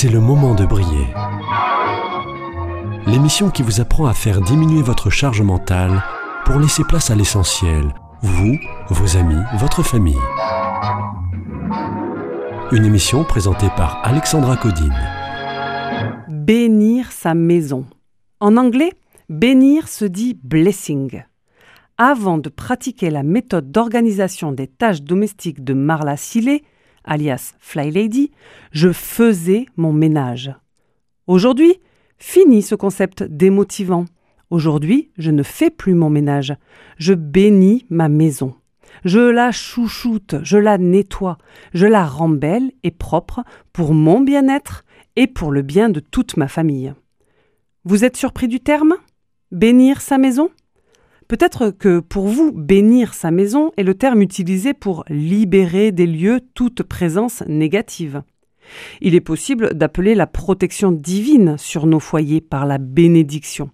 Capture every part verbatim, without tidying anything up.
C'est le moment de briller. L'émission qui vous apprend à faire diminuer votre charge mentale pour laisser place à l'essentiel, vous, vos amis, votre famille. Une émission présentée par Alexandra Codine. Bénir sa maison. En anglais, bénir se dit blessing. Avant de pratiquer la méthode d'organisation des tâches domestiques de Marla Seeley, alias Fly Lady, je faisais mon ménage. Aujourd'hui, fini ce concept démotivant. Aujourd'hui, je ne fais plus mon ménage. Je bénis ma maison. Je la chouchoute, je la nettoie, je la rends belle et propre pour mon bien-être et pour le bien de toute ma famille. Vous êtes surpris du terme ? Bénir sa maison ? Peut-être que pour vous, bénir sa maison est le terme utilisé pour libérer des lieux toute présence négative. Il est possible d'appeler la protection divine sur nos foyers par la bénédiction.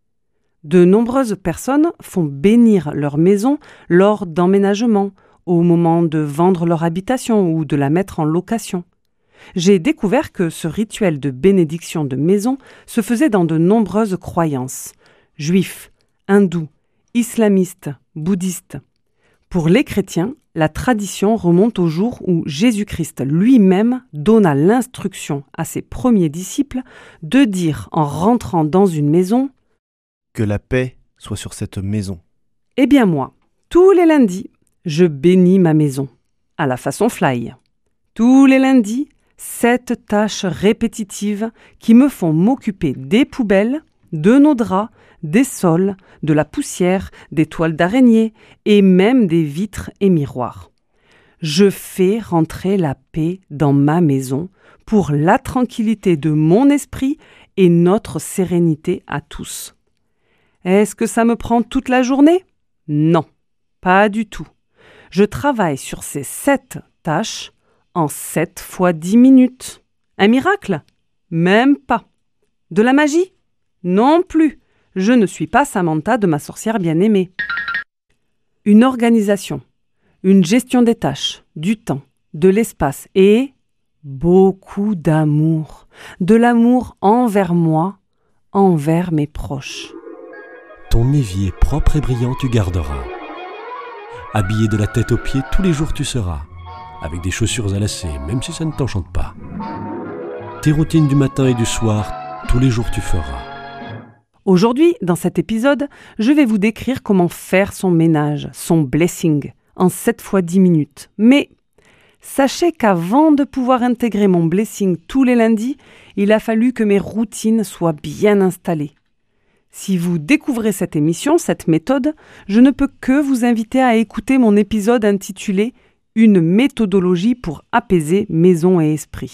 De nombreuses personnes font bénir leur maison lors d'emménagements, au moment de vendre leur habitation ou de la mettre en location. J'ai découvert que ce rituel de bénédiction de maison se faisait dans de nombreuses croyances, juifs, hindous, islamistes, bouddhistes. Pour les chrétiens, la tradition remonte au jour où Jésus-Christ lui-même donna l'instruction à ses premiers disciples de dire en rentrant dans une maison « Que la paix soit sur cette maison ». Eh bien moi, tous les lundis, je bénis ma maison, à la façon Fly. Tous les lundis, sept tâches répétitives qui me font m'occuper des poubelles, de nos draps, des sols, de la poussière, des toiles d'araignée et même des vitres et miroirs. Je fais rentrer la paix dans ma maison pour la tranquillité de mon esprit et notre sérénité à tous. Est-ce que ça me prend toute la journée ? Non, pas du tout. Je travaille sur ces sept tâches en sept fois dix minutes. Un miracle ? Même pas. De la magie ? Non plus. Je ne suis pas Samantha de ma sorcière bien-aimée. Une organisation, une gestion des tâches, du temps, de l'espace et beaucoup d'amour. De l'amour envers moi, envers mes proches. Ton évier propre et brillant tu garderas. Habillé de la tête aux pieds, tous les jours tu seras. Avec des chaussures à lacets, même si ça ne t'enchante pas. Tes routines du matin et du soir, tous les jours tu feras. Aujourd'hui, dans cet épisode, je vais vous décrire comment faire son ménage, son blessing, en sept fois dix minutes. Mais sachez qu'avant de pouvoir intégrer mon blessing tous les lundis, il a fallu que mes routines soient bien installées. Si vous découvrez cette émission, cette méthode, je ne peux que vous inviter à écouter mon épisode intitulé « Une méthodologie pour apaiser maison et esprit ».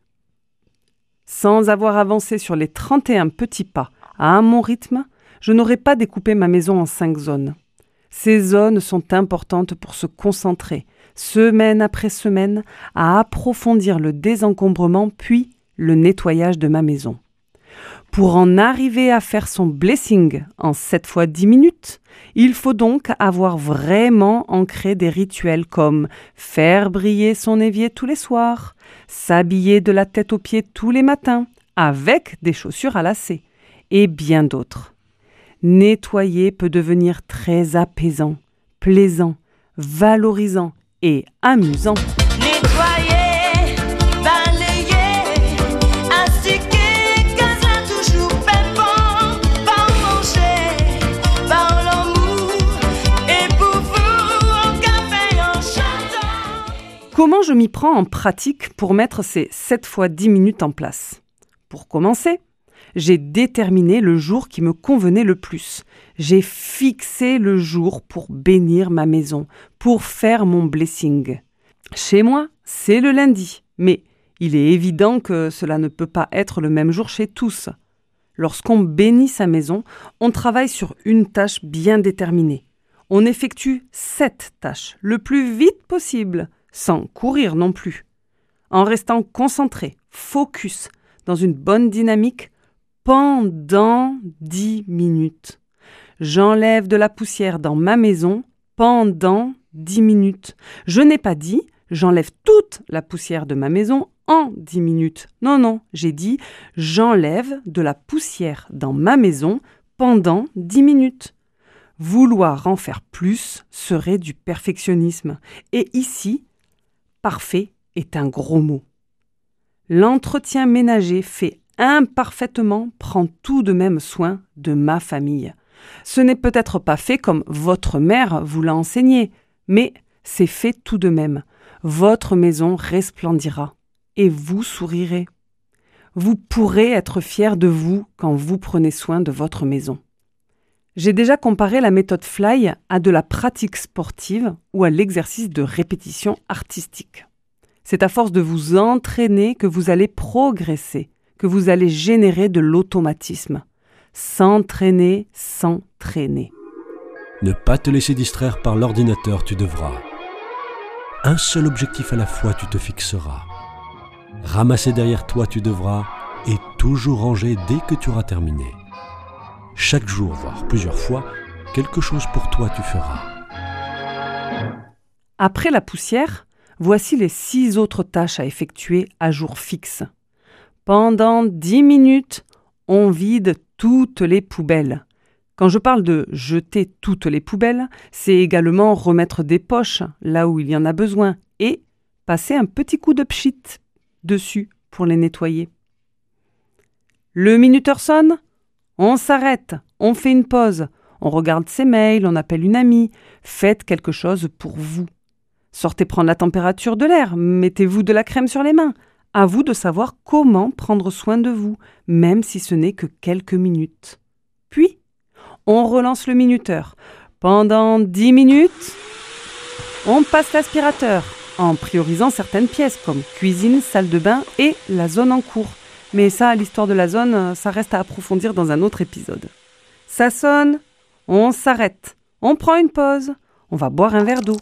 Sans avoir avancé sur les trente et un petits pas à mon rythme, je n'aurais pas découpé ma maison en cinq zones. Ces zones sont importantes pour se concentrer, semaine après semaine, à approfondir le désencombrement puis le nettoyage de ma maison. Pour en arriver à faire son blessing en sept fois dix minutes, il faut donc avoir vraiment ancré des rituels comme faire briller son évier tous les soirs, s'habiller de la tête aux pieds tous les matins, avec des chaussures à lacets, et bien d'autres. Nettoyer peut devenir très apaisant, plaisant, valorisant et amusant. Nettoyer, balayer, astiquer, car ça toujours fait bon. Par manger, par l'amour, et pour vous, en café, en chantant. Comment je m'y prends en pratique pour mettre ces sept fois dix minutes en place ? Pour commencer, j'ai déterminé le jour qui me convenait le plus. J'ai fixé le jour pour bénir ma maison, pour faire mon blessing. Chez moi, c'est le lundi, mais il est évident que cela ne peut pas être le même jour chez tous. Lorsqu'on bénit sa maison, on travaille sur une tâche bien déterminée. On effectue sept tâches le plus vite possible, sans courir non plus. En restant concentré, focus, dans une bonne dynamique, pendant dix minutes. J'enlève de la poussière dans ma maison pendant dix minutes. Je n'ai pas dit j'enlève toute la poussière de ma maison en dix minutes. Non, non, j'ai dit j'enlève de la poussière dans ma maison pendant dix minutes. Vouloir en faire plus serait du perfectionnisme. Et ici, parfait est un gros mot. L'entretien ménager fait imparfaitement prend tout de même soin de ma famille. Ce n'est peut-être pas fait comme votre mère vous l'a enseigné, mais c'est fait tout de même. Votre maison resplendira et vous sourirez. Vous pourrez être fier de vous quand vous prenez soin de votre maison. J'ai déjà comparé la méthode Fly à de la pratique sportive ou à l'exercice de répétition artistique. C'est à force de vous entraîner que vous allez progresser, que vous allez générer de l'automatisme. S'entraîner, s'entraîner. Ne pas te laisser distraire par l'ordinateur, tu devras. Un seul objectif à la fois, tu te fixeras. Ramasser derrière toi, tu devras, et toujours ranger dès que tu auras terminé. Chaque jour, voire plusieurs fois, quelque chose pour toi tu feras. Après la poussière, voici les six autres tâches à effectuer à jour fixe. Pendant dix minutes, on vide toutes les poubelles. Quand je parle de jeter toutes les poubelles, c'est également remettre des poches là où il y en a besoin et passer un petit coup de pchit dessus pour les nettoyer. Le minuteur sonne, on s'arrête, on fait une pause, on regarde ses mails, on appelle une amie, faites quelque chose pour vous. Sortez prendre la température de l'air, mettez-vous de la crème sur les mains. À vous de savoir comment prendre soin de vous, même si ce n'est que quelques minutes. Puis, on relance le minuteur. Pendant dix minutes, on passe l'aspirateur, en priorisant certaines pièces comme cuisine, salle de bain et la zone en cours. Mais ça, l'histoire de la zone, ça reste à approfondir dans un autre épisode. Ça sonne, on s'arrête, on prend une pause, on va boire un verre d'eau.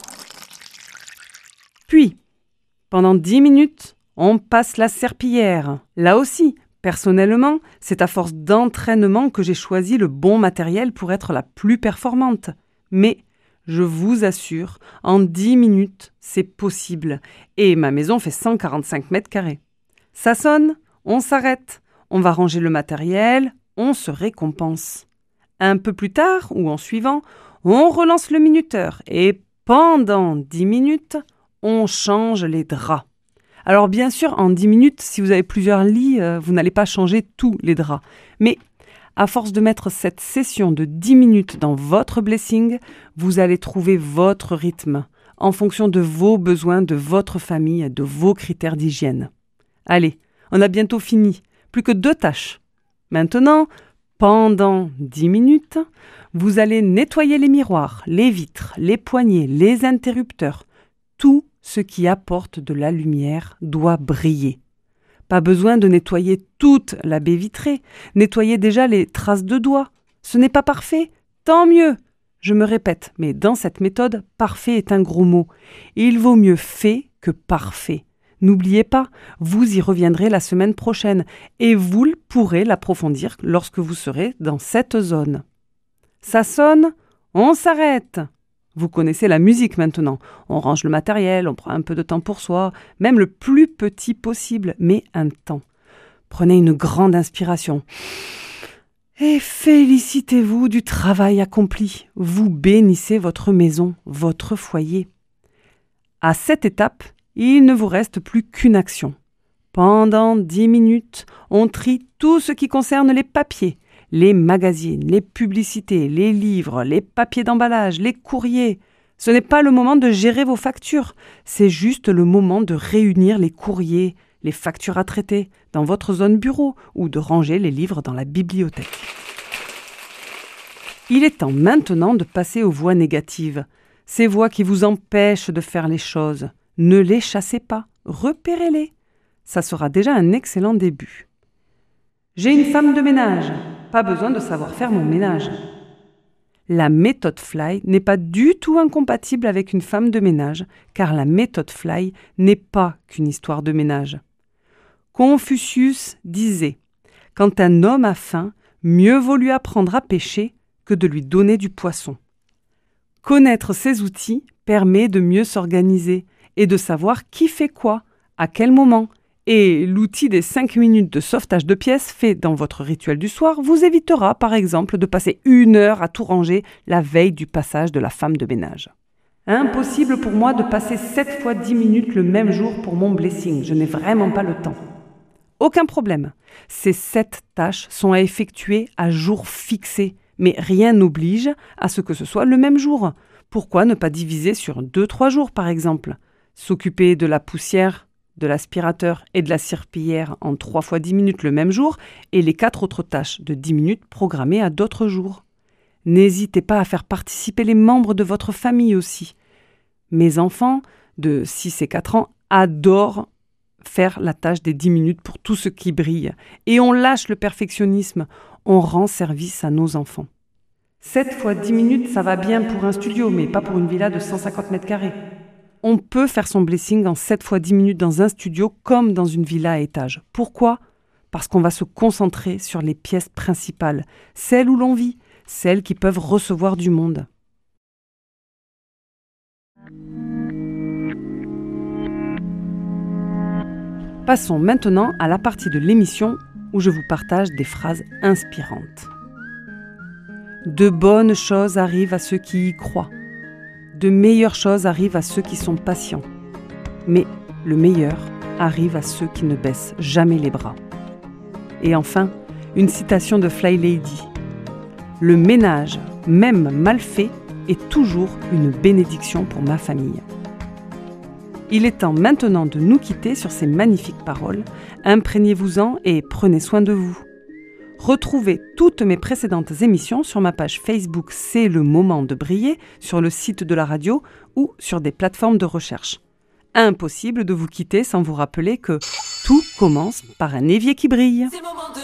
Puis, pendant dix minutes, on passe la serpillière. Là aussi, personnellement, c'est à force d'entraînement que j'ai choisi le bon matériel pour être la plus performante. Mais je vous assure, en dix minutes, c'est possible. Et ma maison fait cent quarante-cinq mètres carrés. Ça sonne, on s'arrête, on va ranger le matériel, on se récompense. Un peu plus tard, ou en suivant, on relance le minuteur et pendant dix minutes, on change les draps. Alors bien sûr, en dix minutes, si vous avez plusieurs lits, euh, vous n'allez pas changer tous les draps. Mais à force de mettre cette session de dix minutes dans votre blessing, vous allez trouver votre rythme en fonction de vos besoins, de votre famille, de vos critères d'hygiène. Allez, on a bientôt fini. Plus que deux tâches. Maintenant, pendant dix minutes, vous allez nettoyer les miroirs, les vitres, les poignées, les interrupteurs. Tout ce qui apporte de la lumière doit briller. Pas besoin de nettoyer toute la baie vitrée. Nettoyez déjà les traces de doigts. Ce n'est pas parfait, tant mieux. Je me répète, mais dans cette méthode, parfait est un gros mot. Il vaut mieux fait que parfait. N'oubliez pas, vous y reviendrez la semaine prochaine et vous pourrez l'approfondir lorsque vous serez dans cette zone. Ça sonne, on s'arrête. Vous connaissez la musique maintenant. On range le matériel, on prend un peu de temps pour soi, même le plus petit possible, mais un temps. Prenez une grande inspiration. Et félicitez-vous du travail accompli. Vous bénissez votre maison, votre foyer. À cette étape, il ne vous reste plus qu'une action. Pendant dix minutes, on trie tout ce qui concerne les papiers, les magazines, les publicités, les livres, les papiers d'emballage, les courriers. Ce n'est pas le moment de gérer vos factures, c'est juste le moment de réunir les courriers, les factures à traiter dans votre zone bureau ou de ranger les livres dans la bibliothèque. Il est temps maintenant de passer aux voix négatives, ces voix qui vous empêchent de faire les choses. Ne les chassez pas, repérez-les. Ça sera déjà un excellent début. J'ai une femme de ménage, pas besoin de savoir faire mon ménage. La méthode Fly n'est pas du tout incompatible avec une femme de ménage, car la méthode Fly n'est pas qu'une histoire de ménage. Confucius disait « Quand un homme a faim, mieux vaut lui apprendre à pêcher que de lui donner du poisson. » Connaître ces outils permet de mieux s'organiser et de savoir qui fait quoi, à quel moment Et l'outil des cinq minutes de sauvetage de pièces fait dans votre rituel du soir vous évitera par exemple de passer une heure à tout ranger la veille du passage de la femme de ménage. Impossible pour moi de passer sept fois dix minutes le même jour pour mon blessing, je n'ai vraiment pas le temps. Aucun problème, ces sept tâches sont à effectuer à jour fixé, mais rien n'oblige à ce que ce soit le même jour. Pourquoi ne pas diviser sur deux trois jours par exemple ? S'occuper de la poussière, de l'aspirateur et de la serpillière en trois fois dix minutes le même jour et les quatre autres tâches de dix minutes programmées à d'autres jours. N'hésitez pas à faire participer les membres de votre famille aussi. Mes enfants de six et quatre ans adorent faire la tâche des dix minutes pour tout ce qui brille. Et on lâche le perfectionnisme, on rend service à nos enfants. sept fois dix minutes, ça va bien pour un studio, mais pas pour une villa de cent cinquante mètres carrés. On peut faire son blessing en sept fois dix minutes dans un studio comme dans une villa à étage. Pourquoi ? Parce qu'on va se concentrer sur les pièces principales, celles où l'on vit, celles qui peuvent recevoir du monde. Passons maintenant à la partie de l'émission où je vous partage des phrases inspirantes. De bonnes choses arrivent à ceux qui y croient. De meilleures choses arrivent à ceux qui sont patients. Mais le meilleur arrive à ceux qui ne baissent jamais les bras. Et enfin, une citation de Fly Lady. Le ménage, même mal fait, est toujours une bénédiction pour ma famille. Il est temps maintenant de nous quitter sur ces magnifiques paroles. Imprégnez-vous-en et prenez soin de vous. Retrouvez toutes mes précédentes émissions sur ma page Facebook C'est le moment de briller, sur le site de la radio ou sur des plateformes de recherche. Impossible de vous quitter sans vous rappeler que tout commence par un évier qui brille.